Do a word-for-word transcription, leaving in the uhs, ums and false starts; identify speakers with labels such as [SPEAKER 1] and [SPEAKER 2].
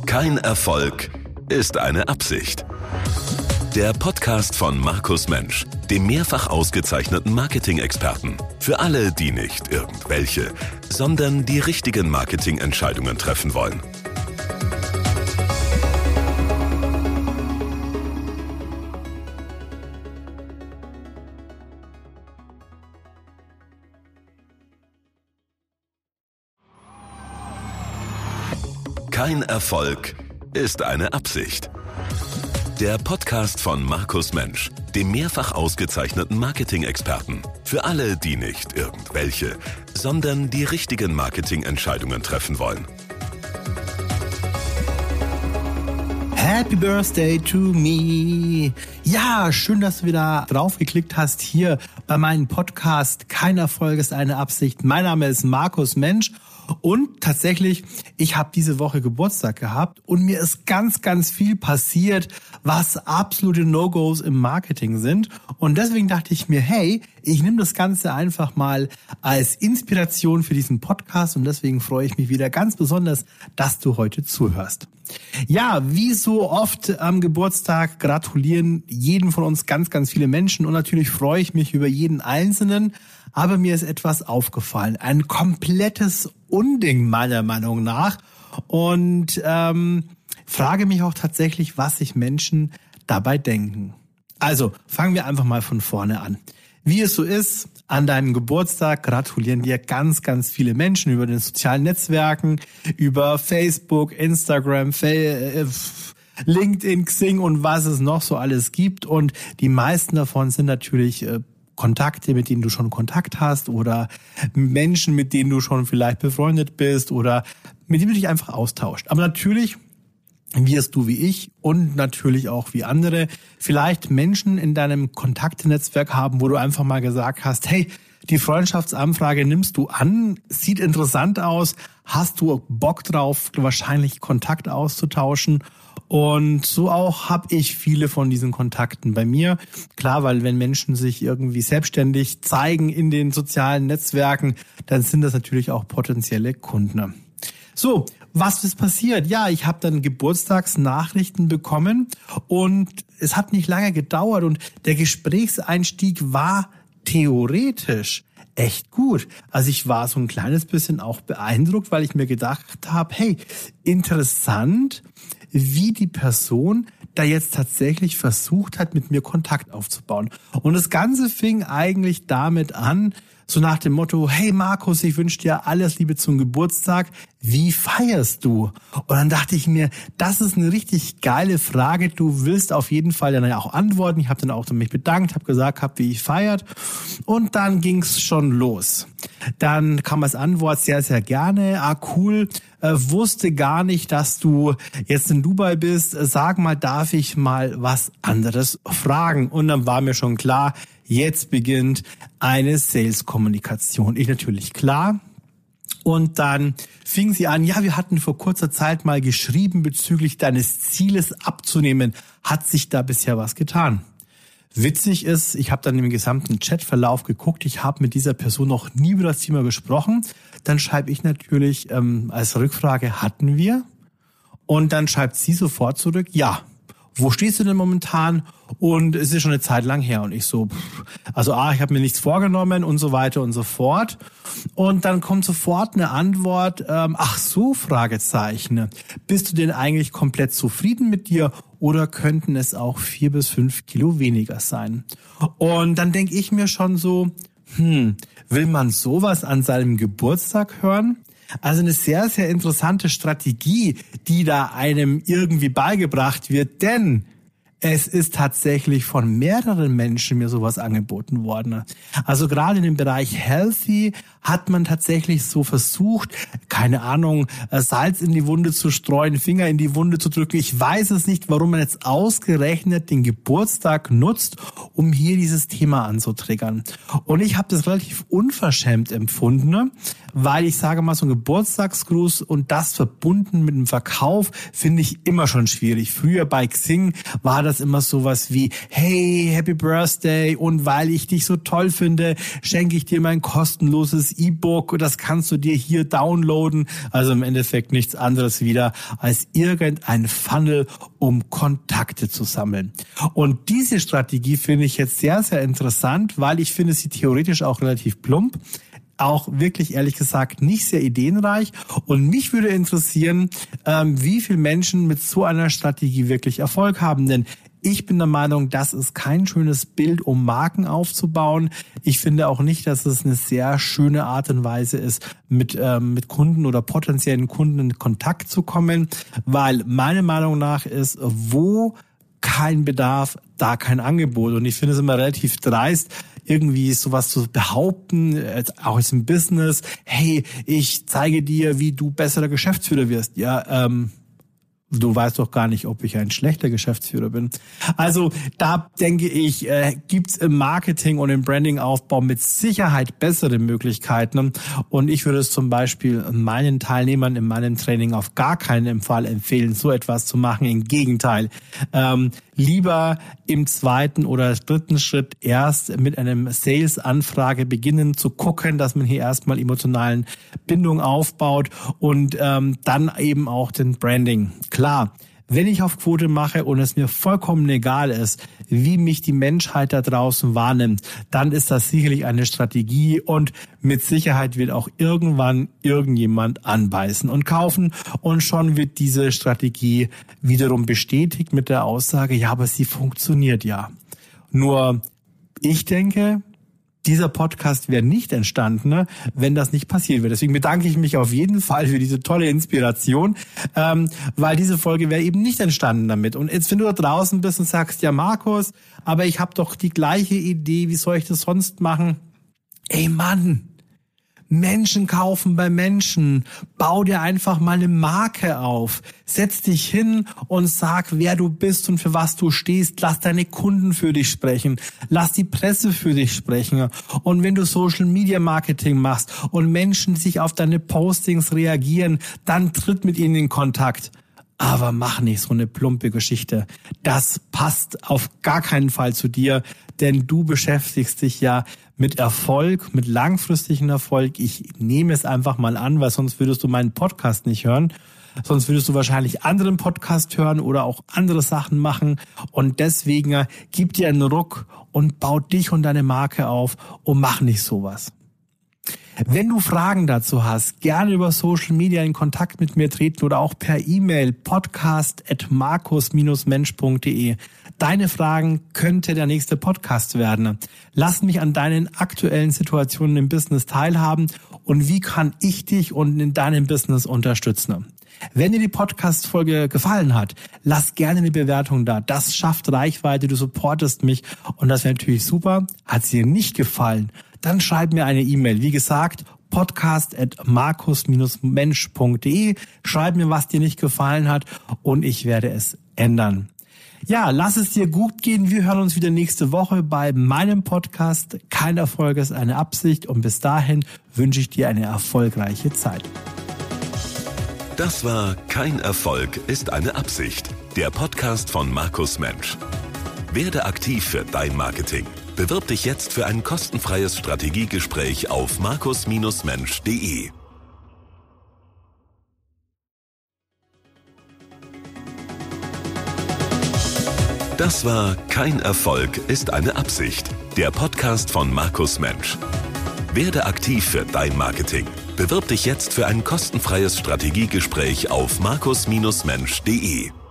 [SPEAKER 1] Kein Erfolg ist eine Absicht. Der Podcast von Markus Mensch, dem mehrfach ausgezeichneten Marketing-Experten. Für alle, die nicht irgendwelche, sondern die richtigen Marketingentscheidungen treffen wollen. Kein Erfolg ist eine Absicht. Der Podcast von Markus Mensch, dem mehrfach ausgezeichneten Marketing-Experten. Für alle, die nicht irgendwelche, sondern die richtigen Marketingentscheidungen treffen wollen.
[SPEAKER 2] Happy Birthday to me. Ja, schön, dass du wieder draufgeklickt hast hier bei meinem Podcast Kein Erfolg ist eine Absicht. Mein Name ist Markus Mensch. Und tatsächlich, ich habe diese Woche Geburtstag gehabt und mir ist ganz, ganz viel passiert, was absolute No-Gos im Marketing sind. Und deswegen dachte ich mir, hey, ich nehme das Ganze einfach mal als Inspiration für diesen Podcast und deswegen freue ich mich wieder ganz besonders, dass du heute zuhörst. Ja, wie so oft am Geburtstag gratulieren jedem von uns ganz, ganz viele Menschen und natürlich freue ich mich über jeden Einzelnen. Aber mir ist etwas aufgefallen, ein komplettes Unding meiner Meinung nach und ähm, frage mich auch tatsächlich, was sich Menschen dabei denken. Also fangen wir einfach mal von vorne an. Wie es so ist, an deinem Geburtstag gratulieren dir ganz, ganz viele Menschen über den sozialen Netzwerken, über Facebook, Instagram, LinkedIn, Xing und was es noch so alles gibt. Und die meisten davon sind natürlich äh, Kontakte, mit denen du schon Kontakt hast oder Menschen, mit denen du schon vielleicht befreundet bist oder mit denen du dich einfach austauscht. Aber natürlich wirst du wie ich und natürlich auch wie andere vielleicht Menschen in deinem Kontaktnetzwerk haben, wo du einfach mal gesagt hast, hey, die Freundschaftsanfrage nimmst du an, sieht interessant aus, hast du Bock drauf, wahrscheinlich Kontakt auszutauschen. Und so auch habe ich viele von diesen Kontakten bei mir. Klar, weil wenn Menschen sich irgendwie selbstständig zeigen in den sozialen Netzwerken, dann sind das natürlich auch potenzielle Kunden. So, was ist passiert? Ja, ich habe dann Geburtstagsnachrichten bekommen und es hat nicht lange gedauert und der Gesprächseinstieg war theoretisch echt gut. Also ich war so ein kleines bisschen auch beeindruckt, weil ich mir gedacht habe, hey, interessant, wie die Person da jetzt tatsächlich versucht hat, mit mir Kontakt aufzubauen. Und das Ganze fing eigentlich damit an, so nach dem Motto, hey Markus, ich wünsche dir alles Liebe zum Geburtstag. Wie feierst du? Und dann dachte ich mir, das ist eine richtig geile Frage. Du willst auf jeden Fall dann ja auch antworten. Ich habe dann auch mich bedankt, habe gesagt, hab, wie ich feiert. Und dann ging's schon los. Dann kam als Antwort sehr, sehr gerne. Ah, cool. Äh, wusste gar nicht, dass du jetzt in Dubai bist. Sag mal, darf ich mal was anderes fragen? Und dann war mir schon klar, jetzt beginnt eine Sales-Kommunikation. Ich natürlich klar. Und dann fing sie an, ja, wir hatten vor kurzer Zeit mal geschrieben bezüglich deines Zieles abzunehmen. Hat sich da bisher was getan? Witzig ist, ich habe dann im gesamten Chatverlauf geguckt, ich habe mit dieser Person noch nie über das Thema gesprochen. Dann schreibe ich natürlich ähm, als Rückfrage, hatten wir? Und dann schreibt sie sofort zurück, ja. Wo stehst du denn momentan? Und es ist schon eine Zeit lang her. Und ich so, pff, also ah, ich habe mir nichts vorgenommen und so weiter und so fort. Und dann kommt sofort eine Antwort, ähm, ach so, Fragezeichen. Bist du denn eigentlich komplett zufrieden mit dir oder könnten es auch vier bis fünf Kilo weniger sein? Und dann denke ich mir schon so, hm, will man sowas an seinem Geburtstag hören? Also eine sehr, sehr interessante Strategie, die da einem irgendwie beigebracht wird, denn es ist tatsächlich von mehreren Menschen mir sowas angeboten worden. Also gerade in dem Bereich Healthy hat man tatsächlich so versucht, keine Ahnung, Salz in die Wunde zu streuen, Finger in die Wunde zu drücken. Ich weiß es nicht, warum man jetzt ausgerechnet den Geburtstag nutzt, um hier dieses Thema anzutriggern. Und ich habe das relativ unverschämt empfunden, weil ich sage mal, so ein Geburtstagsgruß und das verbunden mit dem Verkauf finde ich immer schon schwierig. Früher bei Xing war das das immer sowas wie, hey, Happy Birthday, und weil ich dich so toll finde, schenke ich dir mein kostenloses E-Book und das kannst du dir hier downloaden. Also im Endeffekt nichts anderes wieder als irgendein Funnel, um Kontakte zu sammeln. Und diese Strategie finde ich jetzt sehr, sehr interessant, weil ich finde sie theoretisch auch relativ plump. Auch wirklich, ehrlich gesagt, nicht sehr ideenreich. Und mich würde interessieren, ähm, wie viele Menschen mit so einer Strategie wirklich Erfolg haben. Denn ich bin der Meinung, das ist kein schönes Bild, um Marken aufzubauen. Ich finde auch nicht, dass es eine sehr schöne Art und Weise ist, mit ähm, mit Kunden oder potenziellen Kunden in Kontakt zu kommen. Weil meiner Meinung nach ist, wo kein Bedarf, da kein Angebot. Und ich finde es immer relativ dreist, irgendwie sowas zu behaupten, auch jetzt im Business. Hey, ich zeige dir, wie du besserer Geschäftsführer wirst. Ja, ähm, du weißt doch gar nicht, ob ich ein schlechter Geschäftsführer bin. Also da denke ich, äh, gibt's im Marketing und im Brandingaufbau mit Sicherheit bessere Möglichkeiten. Und ich würde es zum Beispiel meinen Teilnehmern in meinem Training auf gar keinen Fall empfehlen, so etwas zu machen. Im Gegenteil. Ähm, lieber im zweiten oder dritten Schritt erst mit einem Sales-Anfrage beginnen zu gucken, dass man hier erstmal emotionalen Bindung aufbaut und ähm, dann eben auch den Branding. Klar, wenn ich auf Quote mache und es mir vollkommen egal ist, wie mich die Menschheit da draußen wahrnimmt, dann ist das sicherlich eine Strategie und mit Sicherheit wird auch irgendwann irgendjemand anbeißen und kaufen und schon wird diese Strategie wiederum bestätigt mit der Aussage, ja, aber sie funktioniert ja. Nur ich denke, dieser Podcast wäre nicht entstanden, wenn das nicht passiert wäre. Deswegen bedanke ich mich auf jeden Fall für diese tolle Inspiration, ähm, weil diese Folge wäre eben nicht entstanden damit. Und jetzt, wenn du da draußen bist und sagst, ja Markus, aber ich habe doch die gleiche Idee, wie soll ich das sonst machen? Ey Mann, Menschen kaufen bei Menschen. Bau dir einfach mal eine Marke auf. Setz dich hin und sag, wer du bist und für was du stehst. Lass deine Kunden für dich sprechen. Lass die Presse für dich sprechen. Und wenn du Social Media Marketing machst und Menschen sich auf deine Postings reagieren, dann tritt mit ihnen in Kontakt. Aber mach nicht so eine plumpe Geschichte. Das passt auf gar keinen Fall zu dir, denn du beschäftigst dich ja mit Erfolg, mit langfristigem Erfolg. Ich nehme es einfach mal an, weil sonst würdest du meinen Podcast nicht hören. Sonst würdest du wahrscheinlich anderen Podcast hören oder auch andere Sachen machen. Und deswegen gib dir einen Ruck und bau dich und deine Marke auf und mach nicht sowas. Wenn du Fragen dazu hast, gerne über Social Media in Kontakt mit mir treten oder auch per E-Mail podcast at markus mensch punkt de. Deine Fragen könnte der nächste Podcast werden. Lass mich an deinen aktuellen Situationen im Business teilhaben und wie kann ich dich und in deinem Business unterstützen. Wenn dir die Podcast-Folge gefallen hat, lass gerne eine Bewertung da. Das schafft Reichweite, du supportest mich und das wäre natürlich super. Hat es dir nicht gefallen, dann schreib mir eine E-Mail. Wie gesagt, podcast at markus mensch punkt de. Schreib mir, was dir nicht gefallen hat und ich werde es ändern. Ja, lass es dir gut gehen. Wir hören uns wieder nächste Woche bei meinem Podcast. Kein Erfolg ist eine Absicht und bis dahin wünsche ich dir eine erfolgreiche Zeit.
[SPEAKER 1] Das war Kein Erfolg ist eine Absicht. Der Podcast von Markus Mensch. Werde aktiv für dein Marketing. Bewirb dich jetzt für ein kostenfreies Strategiegespräch auf markus mensch punkt de. Das war Kein Erfolg ist eine Absicht. Der Podcast von Markus Mensch. Werde aktiv für dein Marketing. Bewirb dich jetzt für ein kostenfreies Strategiegespräch auf markus mensch punkt de.